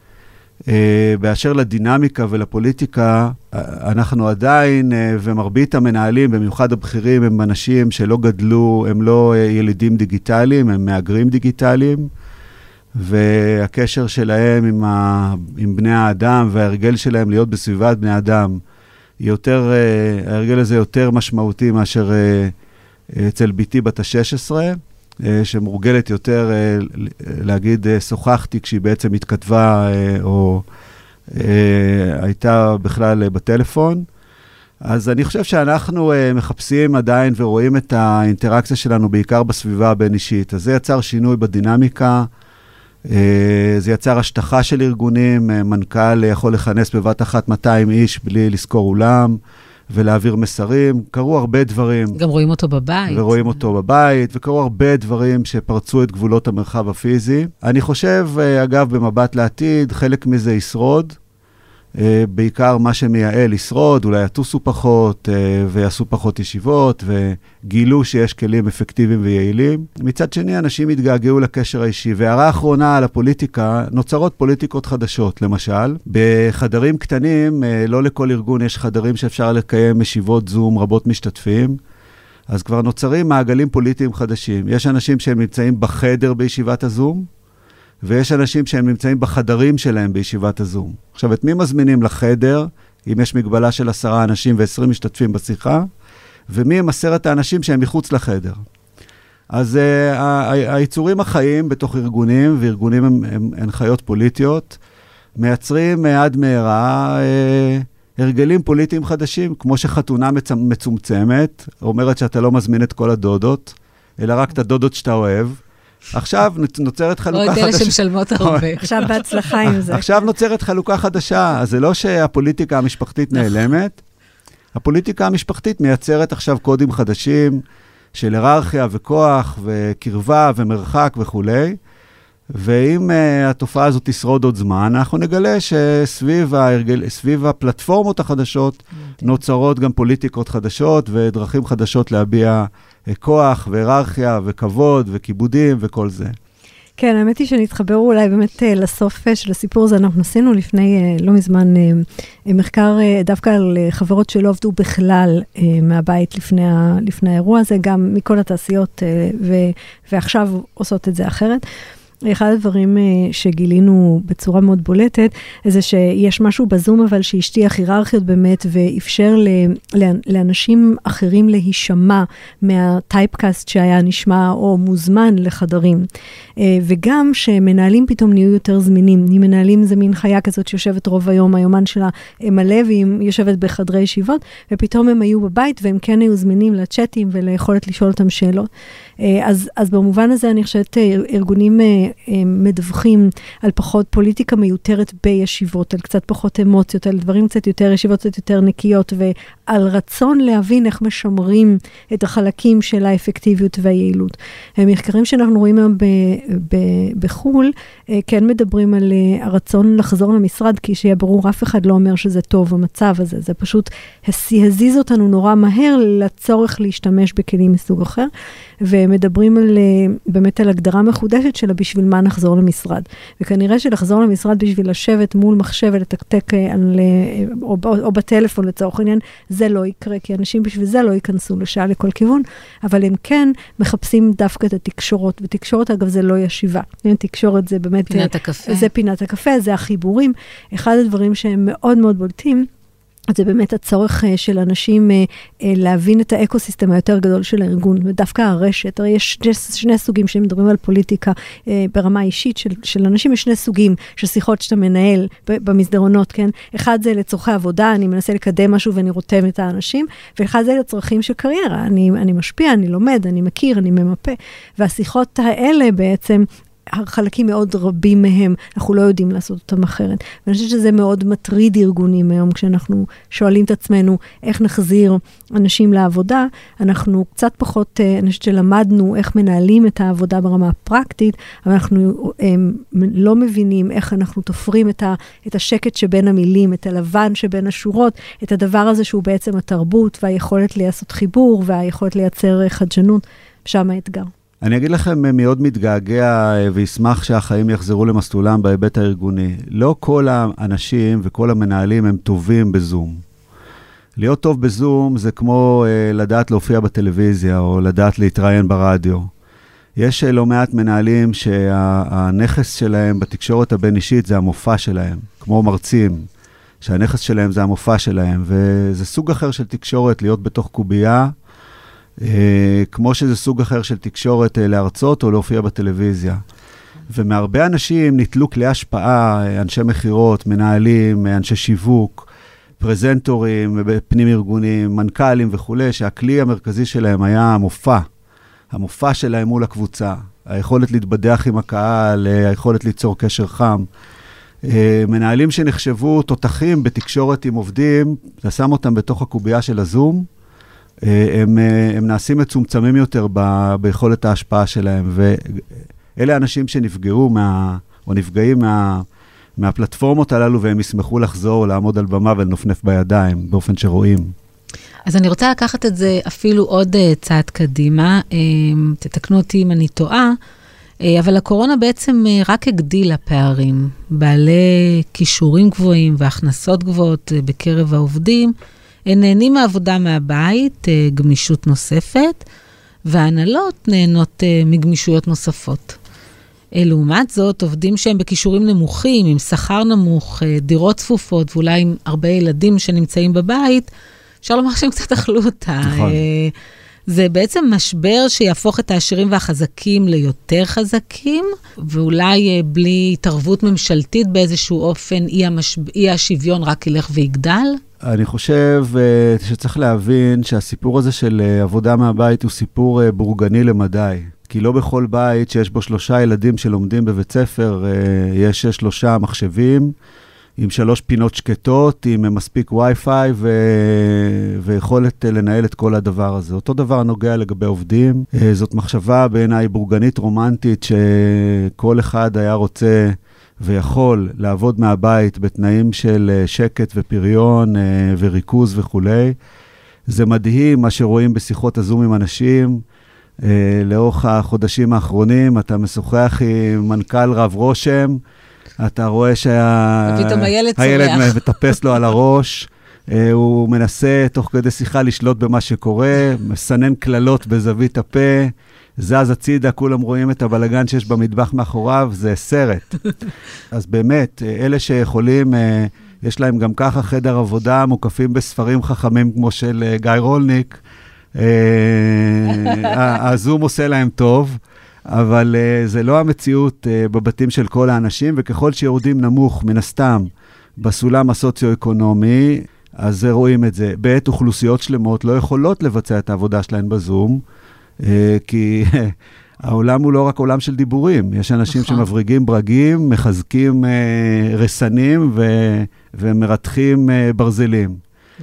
באשר לדינמיקה ולפוליטיקה, אנחנו עדיין, ומרבית המנהלים, במיוחד הבכירים, הם אנשים שלא גדלו, הם לא ילידים דיגיטליים, הם מהגרים דיגיטליים, והקשר שלהם עם בני האדם, וההרגל שלהם להיות בסביבת בני האדם, ההרגל הזה יותר משמעותי מאשר אצל ביתי בת ה-16, שמורגלת יותר להגיד שוחחתי כשהיא בעצם התכתבה או הייתה בכלל בטלפון. אז אני חושב שאנחנו מחפשים עדיין ורואים את האינטראקציה שלנו בעיקר בסביבה הבין-אישית. אז זה יצר שינוי בדינמיקה, זה יצר השטחה של ארגונים, מנכ"ל יכול לכנס בבת אחת 200 איש בלי לזכור אולם, ולהעביר מסרים. קרו הרבה דברים. גם רואים אותו בבית. ורואים אותו בבית, וקרו הרבה דברים שפרצו את גבולות המרחב הפיזי. אני חושב, אגב, במבט לעתיד, חלק מזה ישרוד. בעיקר מה שמייעל לשרוד, אולי יטוסו פחות ויעשו פחות ישיבות, וגילו שיש כלים אפקטיביים ויעילים. מצד שני, אנשים התגעגעו לקשר האישי. והערה האחרונה על הפוליטיקה, נוצרות פוליטיקות חדשות, למשל. בחדרים קטנים, לא לכל ארגון יש חדרים שאפשר לקיים ישיבות זום רבות משתתפים, אז כבר נוצרים מעגלים פוליטיים חדשים. יש אנשים שהם נמצאים בחדר בישיבת הזום, ויש אנשים שהם נמצאים בחדרים שלהם בישיבת הזום. עכשיו, את מי מזמינים לחדר, אם יש מגבלה של 10 אנשים ו20 משתתפים בשיחה, ומי הם 10 האנשים שהם מחוץ לחדר. אז היצורים החיים בתוך ארגונים, וארגונים הם חיות פוליטיות, מייצרים עד מהרה הרגלים פוליטיים חדשים, כמו שחתונה מצומצמת, אומרת שאתה לא מזמין את כל הדודות, אלא רק את הדודות שאתה אוהב, עכשיו נוצרת חלוקה חדשה. או את אלה שמשלמות הרבה. עכשיו בהצלחה עם זה. עכשיו נוצרת חלוקה חדשה, אז זה לא שהפוליטיקה המשפחתית נעלמת, הפוליטיקה המשפחתית מייצרת עכשיו קודים חדשים של היררכיה וכוח וקרבה ומרחק וכו'. ואם התופעה הזאת תשרוד עוד זמן, אנחנו נגלה שסביב הפלטפורמות החדשות נוצרות גם פוליטיקות חדשות ודרכים חדשות להביע כוח והיררכיה וכבוד וכיבודים וכל זה. כן, האמת היא שנתחבר אולי באמת לסוף של הסיפור הזה. אנחנו עשינו לפני לא מזמן מחקר דווקא על חברות שלא עבדו בכלל מהבית לפני האירוע הזה, גם מכל התעשיות ועכשיו עושות את זה אחרת. אחד הדברים שגילינו בצורה מאוד בולטת, זה שיש משהו בזום אבל שהשטיח היררכיות באמת, ואפשר לאנשים אחרים להישמע מהטייפקאסט שהיה נשמע או מוזמן לחדרים. וגם שמנהלים פתאום נהיו יותר זמינים. מנהלים זה מין חיה כזאת שיושבת רוב היום, היומן שלה מלא, והיא יושבת בחדרי ישיבות, ופתאום הם היו בבית, והם כן היו זמינים לצ'אטים וליכולת לשאול אותם שאלות. אז במובן הזה אני חושבת ארגונים מדווחים על פחות פוליטיקה מיותרת בישיבות, על קצת פחות אמוציות, על דברים קצת יותר, ישיבות קצת יותר נקיות, ועל רצון להבין איך משמרים את החלקים של האפקטיביות והיעילות. המחקרים שאנחנו רואים היום בחול, כן מדברים על הרצון לחזור למשרד, כי שיהיה ברור, אף אחד לא אומר שזה טוב המצב הזה, זה פשוט הזיז אותנו נורא מהר לצורך להשתמש בכלים מסוג אחר, ומדברים באמת על הגדרה מחודשת שלה בשביל מה נחזור למשרד. וכנראה שלחזור למשרד בשביל לשבת מול מחשב ולתקתק או בטלפון לצורך העניין, זה לא יקרה, כי אנשים בשביל זה לא ייכנסו לשעה לכל כיוון, אבל הם כן מחפשים דווקא את התקשורות, ותקשורת אגב זה לא ישיבה. תקשורת זה באמת... פינת הקפה. זה פינת הקפה, זה החיבורים. אחד הדברים שהם מאוד מאוד בולטים, זה באמת הצורך של אנשים להבין את האקוסיסטם היותר גדול של הארגון, ודווקא הרשת, הרי יש שני סוגים שמדברים על פוליטיקה ברמה אישית של אנשים, יש שני סוגים של שיחות שאתה מנהל במסדרונות, כן? אחד זה לצורכי עבודה, אני מנסה לקדם משהו ואני רותם את האנשים, ואחד זה לצרכים של קריירה, אני משפיע, אני לומד, אני מכיר, אני ממפה, והשיחות האלה בעצם חלקים מאוד רבים מהם, אנחנו לא יודעים לעשות אותם אחרת. ואני חושבת שזה מאוד מטריד ארגונים היום, כשאנחנו שואלים את עצמנו איך נחזיר אנשים לעבודה, אנחנו קצת פחות, אני חושבת שלמדנו איך מנהלים את העבודה ברמה הפרקטית, אבל אנחנו לא מבינים איך אנחנו תופרים את השקט שבין המילים, את הלבן שבין השורות, את הדבר הזה שהוא בעצם התרבות, והיכולת לעשות חיבור, והיכולת לייצר חדשנות, שם האתגר. אני אגיד לכם, מאוד מתגעגע וישמח שהחיים יחזרו למסלולם בהיבט הארגוני. לא כל האנשים וכל המנהלים הם טובים בזום. להיות טוב בזום זה כמו לדעת להופיע בטלוויזיה או לדעת להתראיין ברדיו. יש לא מעט מנהלים שהנכס שלהם בתקשורת הבין-אישית זה המופע שלהם, כמו מרצים, שהנכס שלהם זה המופע שלהם, וזה סוג אחר של תקשורת להיות בתוך קובייה, כמו שזה סוג אחר של תקשורת להרצות או להופיע בטלוויזיה. ומהרבה אנשים נטלו כלי השפעה, אנשי מחירות, מנהלים, אנשי שיווק, פרזנטורים, פנים ארגונים, מנכ"לים וכו', שהכלי המרכזי שלהם היה המופע. המופע שלהם מול הקבוצה, היכולת להתבדח עם הקהל, היכולת ליצור קשר חם. מנהלים שנחשבו תותחים בתקשורת עם עובדים, זה שם אותם בתוך הקובייה של הזום, הם נעשים מצומצמים יותר ביכולת ההשפעה שלהם, ואלה אנשים שנפגעו או נפגעים מהפלטפורמות הללו, והם ישמחו לחזור, לעמוד על במה ולנופנף בידיים, באופן שרואים. אז אני רוצה לקחת את זה אפילו עוד צעד קדימה, תתקנו אותי אם אני טועה, אבל הקורונה בעצם רק הגדילה פערים, בעלי כישורים גבוהים והכנסות גבוהות בקרב העובדים, הם נהנים מעבודה מהבית, גמישות נוספת, וההנהלות נהנות מגמישויות נוספות. לעומת זאת, עובדים שהם בכישורים נמוכים, עם שכר נמוך, דירות צפופות, ואולי עם הרבה ילדים שנמצאים בבית, אפשר לומר שהם קצת אכלו אותה. נכון. זה בעצם משבר שיהפוך את העשירים והחזקים ליותר חזקים, ואולי בלי התערבות ממשלתית באיזשהו אופן, אי השוויון רק ילך ויגדל. אני חושב שצריך להבין שהסיפור הזה של עבודה מהבית הוא סיפור בורגני למדי. כי לא בכל בית שיש בו 3 ילדים שלומדים בבית ספר, יש 3 מחשבים, עם 3 פינות שקטות, עם מספיק וי-פיי ויכולת לנהל את כל הדבר הזה. אותו דבר נוגע לגבי עובדים. זאת מחשבה בעיניי בורגנית רומנטית, שכל אחד היה רוצה ויכול לעבוד מהבית בתנאים של שקט ופריון וריכוז וכו'. זה מדהים מה שרואים בשיחות הזום עם אנשים. לאורך החודשים האחרונים, אתה משוחח עם מנכ"ל רב רושם, אתה רואה הילד מטפס לו על הראש, הוא מנסה תוך כדי שיחה לשלוט במה שקורה, מסנן כללות בזווית הפה, זז הצידה, כולם רואים את הבלגן שיש במטבח מאחוריו, זה סרט. אז באמת, אלה שיכולים, יש להם גם ככה חדר עבודה, מוקפים בספרים חכמים כמו של גיא רולניק, הזום עושה להם טוב, אבל זה לא המציאות בבתים של כל האנשים, וככל שיורדים נמוך מן הסתם בסולם הסוציו-אקונומי, אז רואים את זה. בעת אוכלוסיות שלמות לא יכולות לבצע את העבודה שלהן בזום, כי העולם הוא לא רק עולם של דיבורים, יש אנשים שמבריגים ברגים, מחזקים רסנים ומרתחים ברזלים.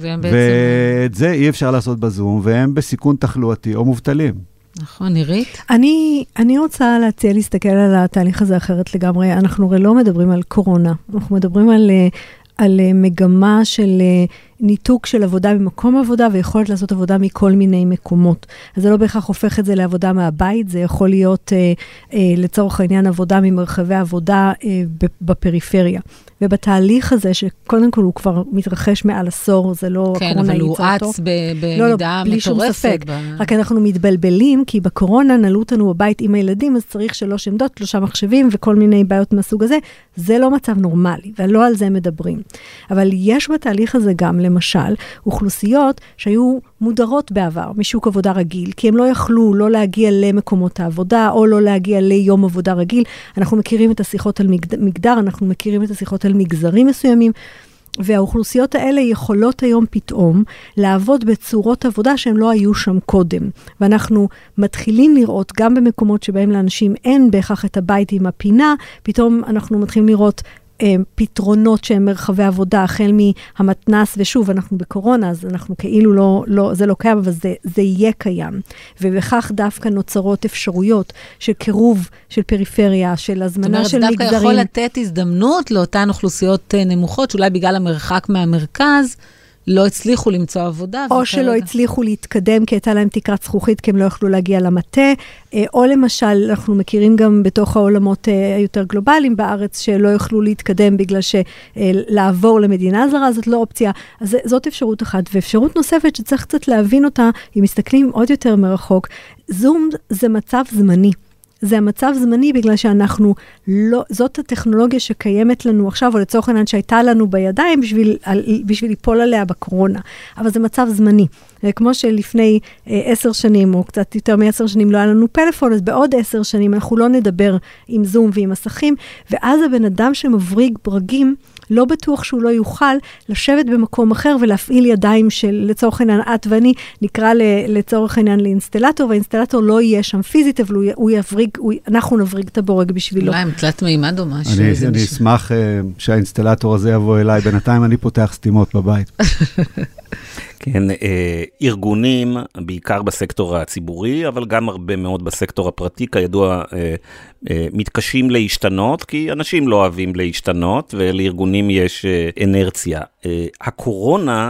ואת זה אי אפשר לעשות בזום, והם בסיכון תחלואתי או מובטלים. נכון, נירית? אני רוצה להציע להסתכל על התהליך הזה אחרת לגמרי. אנחנו הרי לא מדברים על קורונה, אנחנו מדברים על מגמה של ניתוק של עבודה במקום עבודה, ויכולת לעשות עבודה מכל מיני מקומות. אז זה לא בהכרח הופך את זה לעבודה מהבית, זה יכול להיות לצורך העניין עבודה ממרחבי עבודה בפריפריה. ובתהליך הזה, שקודם כל הוא כבר מתרחש מעל עשור, זה לא כן, הקורונה אבל הוא אץ במידה מטורפת. רק אנחנו מתבלבלים, כי בקורונה נעלו אותנו בבית עם הילדים, אז צריך 3 עמדות, 3 מחשבים וכל מיני בעיות מהסוג הזה. זה לא מצב נורמלי, ולא על זה מדברים. אבל יש בתהליך הזה גם, למשל, אוכלוסיות שהיו מודרות בעבר משוק עבודה רגיל, כי הם לא יכלו לא להגיע למקומות העבודה, או לא להגיע ליום עבודה רגיל. אנחנו מכירים את השיחות על מגדר, אנחנו מכירים את השיחות על מגזרים מסוימים, והאוכלוסיות האלה יכולות היום פתאום לעבוד בצורות עבודה שהן לא היו שם קודם. ואנחנו מתחילים לראות, גם במקומות שבהם לאנשים אין בהכרח את הבית עם הפינה, פתאום אנחנו מתחילים לראות פתרונות שהם מרחבי עבודה, החל מהמתנס, ושוב, אנחנו בקורונה, אז אנחנו כאילו זה לא קיים, אבל זה יהיה קיים. ובכך דווקא נוצרות אפשרויות של קירוב, של פריפריה, של הזמנה של מגזרים. זאת אומרת, דווקא יכול לתת הזדמנות לאותן אוכלוסיות נמוכות, שאולי בגלל המרחק מהמרכז, לא הצליחו למצוא עבודה. או שלא הצליחו להתקדם, כי הייתה להם תקרת זכוכית, כי הם לא יכלו להגיע למטה, או למשל, אנחנו מכירים גם בתוך העולמות היותר גלובליים בארץ, שלא יכלו להתקדם בגלל שלעבור למדינה זרה, זאת לא אופציה. אז זאת אפשרות אחת. ואפשרות נוספת שצריך קצת להבין אותה, אם מסתכלים עוד יותר מרחוק, זום זה מצב זמני. זה המצב זמני בגלל שאנחנו לא, זאת הטכנולוגיה שקיימת לנו עכשיו, או לצורך העניין שהייתה לנו בידיים בשביל ליפול עליה בקורונה. אבל זה מצב זמני. כמו שלפני 10 שנים, או קצת יותר מ10 שנים, לא היה לנו פלאפון, אז בעוד 10 שנים אנחנו לא נדבר עם זום ועם מסכים, ואז הבן אדם שמבריג ברגים, לא בטוח שהוא לא יוכל לשבת במקום אחר ולהפעיל ידיים של, לצורך העניין, את ואני, נקרא לצורך העניין לאינסטלטור, והאינסטלטור לא יהיה שם פיזית, אבל הוא יבריג, אנחנו נבריג את הבורג בשבילו. אולי עם תלת מימד או משהו. אני אשמח שהאינסטלטור הזה יבוא אליי, בינתיים אני פותח סתימות בבית. כן, ארגונים, בעיקר בסקטור הציבורי, אבל גם הרבה מאוד בסקטור הפרטי, כידוע, מתקשים להשתנות, כי אנשים לא אוהבים להשתנות, ולארגונים יש אנרציה. הקורונה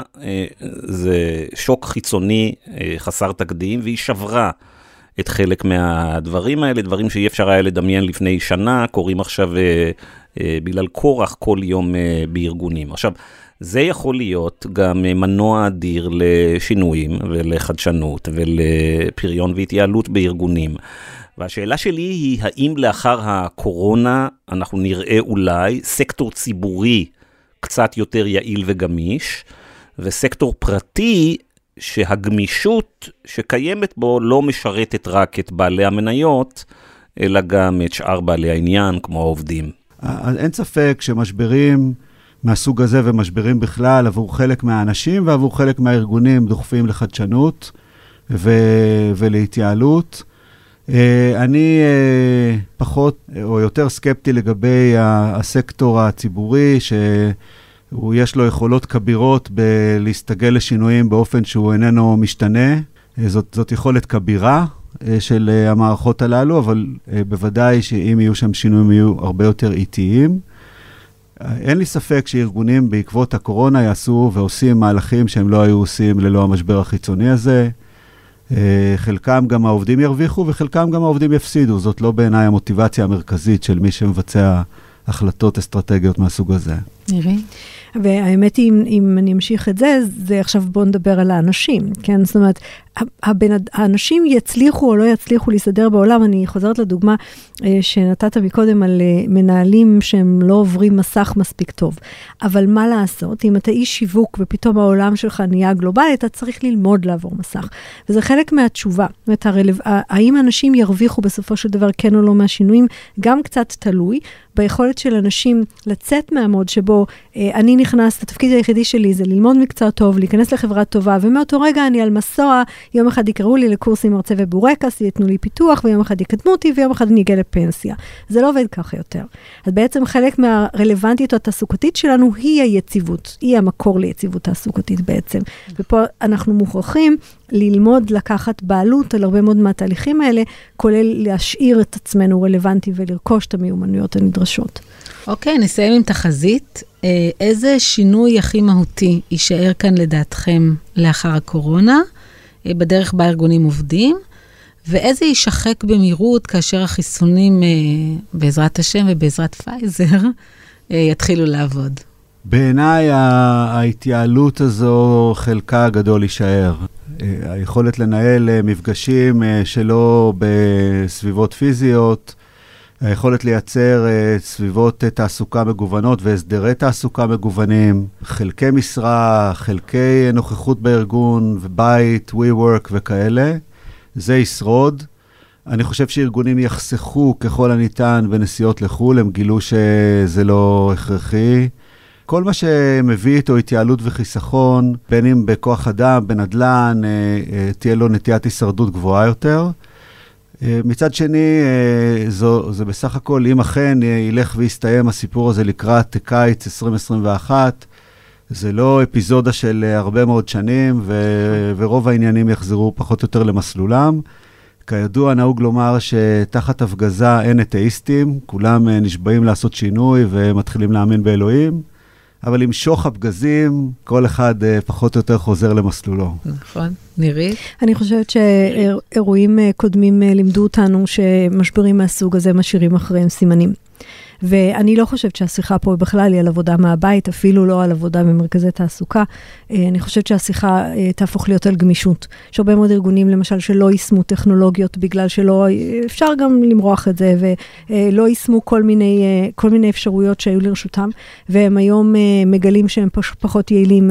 זה שוק חיצוני חסר תקדים, והיא שברה את חלק מהדברים האלה, דברים שאי אפשר היה לדמיין לפני שנה, קוראים עכשיו בגלל כורח כל יום בארגונים. עכשיו, זה יכול להיות גם מנוע אדיר לשינויים ולחדשנות ולפריון והתייעלות בארגונים. והשאלה שלי היא, האם לאחר הקורונה אנחנו נראה אולי סקטור ציבורי קצת יותר יעיל וגמיש, וסקטור פרטי שהגמישות שקיימת בו לא משרתת רק את בעלי המניות, אלא גם את שאר בעלי העניין, כמו העובדים. אין ספק שמשברים מהסוג הזה ומשברים בכלל עבור חלק מהאנשים ועבור חלק מהארגונים דוחפים לחדשנות ולהתייעלות. אני פחות או יותר סקפטי לגבי הסקטור הציבורי, שיש לו יכולות כבירות בלהסתגל לשינויים באופן שהוא איננו משתנה. זאת יכולת כבירה של המערכות הללו, אבל בוודאי שאם יהיו שם שינויים יהיו הרבה יותר איטיים. אין לי ספק שארגונים בעקבות הקורונה יעשו ועושים מהלכים שהם לא היו עושים ללא המשבר החיצוני הזה. חלקם גם העובדים ירוויחו וחלקם גם העובדים יפסידו. זאת לא בעיניי המוטיבציה המרכזית של מי שמבצע החלטות אסטרטגיות מהסוג הזה. נראה. והאמת היא, אם אני אמשיך את זה, זה עכשיו בואו נדבר על האנשים, כן? זאת אומרת, האנשים יצליחו או לא יצליחו להסתדר בעולם. אני חוזרת לדוגמה שנתת מקודם על מנהלים שהם לא עוברים מסך מספיק טוב. אבל מה לעשות? אם אתה איש שיווק ופתאום העולם שלך נהיה גלובלי, אתה צריך ללמוד לעבור מסך. וזה חלק מהתשובה. זאת אומרת, האם אנשים ירוויחו בסופו של דבר כן או לא מהשינויים, גם קצת תלוי ביכולת של אנשים לצאת מהמוד שבו אני נכנס, התפקיד היחידי שלי זה ללמוד מקצוע טוב, להיכנס לחברה טובה, ומאותו רגע אני על מסוע, יום אחד יקראו לי לקורסים מרצה ובורקס, יתנו לי פיתוח, ויום אחד יקדמו אותי, ויום אחד אני אגיע לפנסיה. זה לא עובד ככה יותר. אז בעצם חלק מהרלוונטיות התעסוקתית שלנו היא היציבות, היא המקור ליציבות תעסוקתית בעצם. ופה אנחנו מוכרחים ללמוד לקחת בעלות על הרבה מאוד מהתהליכים האלה, כולל להשאיר את עצמנו רלוונטי ולרכוש את המיומנויות הנדרשות. אוקיי, נסיים עם תחזית. איזה שינוי הכי מהותי יישאר כאן לדעתכם לאחר הקורונה, בדרך בה ארגונים עובדים, ואיזה יישחק במהירות כאשר החיסונים בעזרת השם ובעזרת פייזר יתחילו לעבוד? בעיניי ההתייעלות הזו חלקה גדול יישאר. היכולת לנהל מפגשים שלא בסביבות פיזיות, היכולת לייצר סביבות תעסוקה מגוונות והסדרי תעסוקה מגוונים, חלקי משרה, חלקי נוכחות בארגון ובית, WeWork וכאלה, זה ישרוד. אני חושב שארגונים יחסכו ככל הניתן בנסיעות לחול, הם גילו שזה לא הכרחי. כל מה שמביא איתו התייעלות וחיסכון, בין אם בכוח אדם, בנדלן, תהיה לו נטיית הישרדות גבוהה יותר. מצד שני, זה בסך הכל, אם אכן ילך ויסתיים הסיפור הזה לקראת קיץ 2021, זה לא אפיזודה של הרבה מאוד שנים, ורוב העניינים יחזרו פחות או יותר למסלולם. כידוע, נהוג לומר שתחת הפגזה אין אתאיסטים, כולם נשבעים לעשות שינוי ומתחילים להאמין באלוהים, אבל עם שוך הפגזים, כל אחד פחות או יותר חוזר למסלולו. נכון, נירית? אני חושבת שאירועים קודמים לימדו אותנו שמשברים מהסוג הזה משאירים אחריהם סימנים. ואני לא חושבת שהשיחה פה בכלל היא על עבודה מהבית, אפילו לא על עבודה במרכזי תעסוקה. אני חושבת שהשיחה תהפוך להיות על גמישות. יש הרבה מאוד ארגונים, למשל, שלא יישמו טכנולוגיות, בגלל שלא, אפשר גם למרוח את זה, ולא יישמו כל מיני אפשרויות שהיו לרשותם, והם היום מגלים שהם פחות יעילים.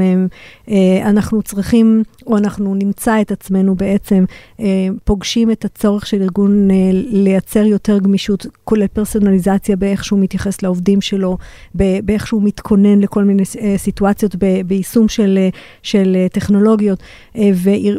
אנחנו צריכים, או אנחנו נמצא את עצמנו בעצם, פוגשים את הצורך של ארגון לייצר יותר גמישות, כולל פרסונליזציה באיך שהוא מתייחס לעובדים שלו, באיך שהוא מתכונן לכל מיני סיטואציות, ביישום של טכנולוגיות,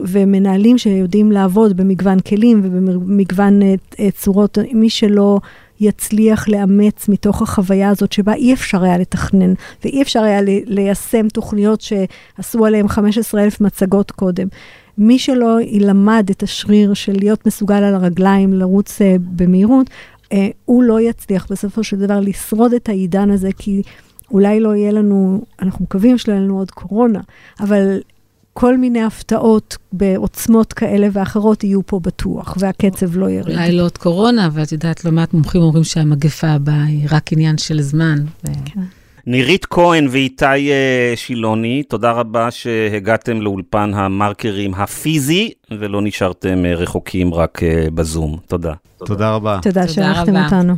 ומנהלים שיודעים לעבוד במגוון כלים ובמגוון צורות. מי שלא יצליח לאמץ מתוך החוויה הזאת שבה אי אפשר היה לתכנן, ואי אפשר היה ליישם תוכניות שעשו עליהם 15,000 מצגות קודם. מי שלא ילמד את השריר של להיות מסוגל על הרגליים, לרוץ במהירות, הוא לא יצליח בסופו של דבר לשרוד את העידן הזה, כי אולי לא יהיה לנו, אנחנו מקווים שלא יהיה לנו עוד קורונה, אבל כל מיני הפתעות בעוצמות כאלה ואחרות יהיו פה בטוח, והקצב לא ירד. אולי לא עוד קורונה, אבל את יודעת, לא מעט מומחים אומרים שהמגפה הבאה היא רק עניין של זמן. כן. נירית כהן ואיתי שילוני, תודה רבה שהגעתם לאולפן המרקרים הפיזי, ולא נשארתם רחוקים רק בזום. תודה. תודה רבה. תודה שערכתם אותנו.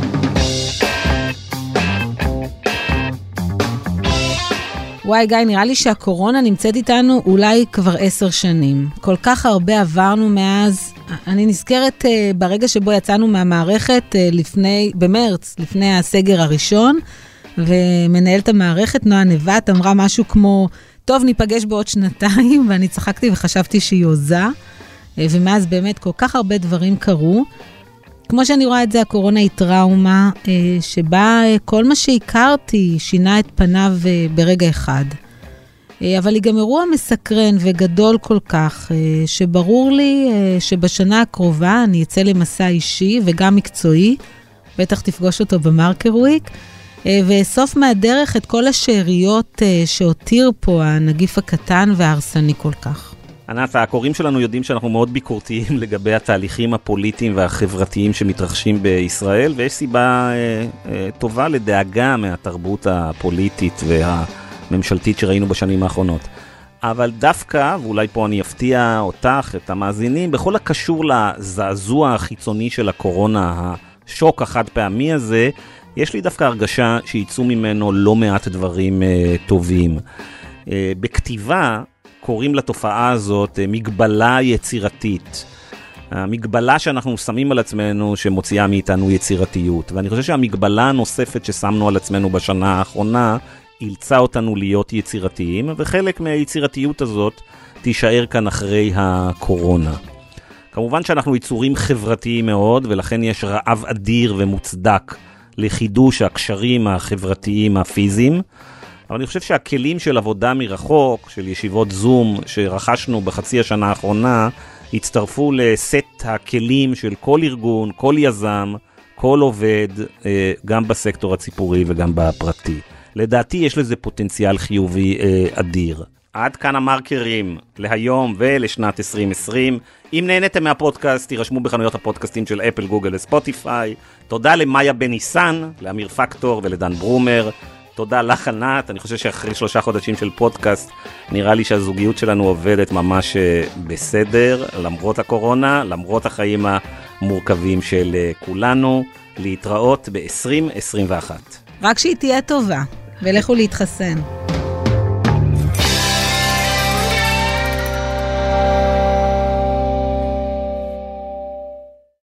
וואי גיא, נראה לי שהקורונה נמצאת איתנו אולי כבר 10 שנים. כל כך הרבה עברנו מאז. אני נזכרת ברגע שבו יצאנו מהמערכת במרץ, לפני הסגר הראשון, ומנהלת המערכת, נועה נבט, אמרה משהו כמו, טוב, ניפגש בעוד 2, ואני צחקתי וחשבתי שהיא עוזה, ומאז באמת כל כך הרבה דברים קרו. כמו שאני רואה את זה, הקורונה היא טראומה, שבה כל מה שהכרתי שינה את פניו ברגע אחד. אבל היא גם אירוע מסקרן וגדול כל כך, שברור לי שבשנה הקרובה אני אצא למסע אישי וגם מקצועי, בטח תפגוש אותו במרקר וויק, ואסוף מהדרך את כל השאריות שהותיר פה הנגיף הקטן וההרסני כל כך. ענת, הקוראים שלנו יודעים שאנחנו מאוד ביקורתיים לגבי התהליכים הפוליטיים והחברתיים שמתרחשים בישראל, ויש סיבה טובה לדאגה מהתרבות הפוליטית והממשלתית שראינו בשנים האחרונות. אבל דווקא, ואולי פה אני אפתיע אותך, את המאזינים, בכל הקשור לזעזוע החיצוני של הקורונה, השוק החד פעמי הזה, יש לי דווקא הרגשה שיצאו ממנו לא מעט דברים טובים. בכתיבה קוראים לתופעה הזאת מגבלה יצירתית. המגבלה שאנחנו שמים על עצמנו שמוציאה מאיתנו יצירתיות. ואני חושב שהמגבלה הנוספת ששמנו על עצמנו בשנה האחרונה אילצה אותנו להיות יצירתיים, וחלק מהיצירתיות הזאת תישאר כאן אחרי הקורונה. כמובן שאנחנו יצורים חברתיים מאוד, ולכן יש רעב אדיר ומוצדק לחידוש הקשרים החברתיים הפיזיים, אבל אני חושב שהכלים של עבודה מרחוק, של ישיבות זום שרכשנו בחצי השנה האחרונה, הצטרפו לסט הכלים של כל ארגון, כל יזם, כל עובד, גם בסקטור הציבורי וגם בפרטי. לדעתי יש לזה פוטנציאל חיובי אדיר. עד כאן המרקרים להיום ולשנת 2020. אם נהנתם מהפודקאסט, תירשמו בחנויות הפודקאסטים של אפל, גוגל וספוטיפיי. תודה למאיה בן ניסן, לאמיר פקטור ולדן ברומר. תודה לך ענת, אני חושב שאחרי 3 חודשים של פודקאסט, נראה לי שהזוגיות שלנו עובדת ממש בסדר, למרות הקורונה, למרות החיים המורכבים של כולנו. להתראות ב-2021. רק שהיא תהיה טובה, ולכו להתחסן.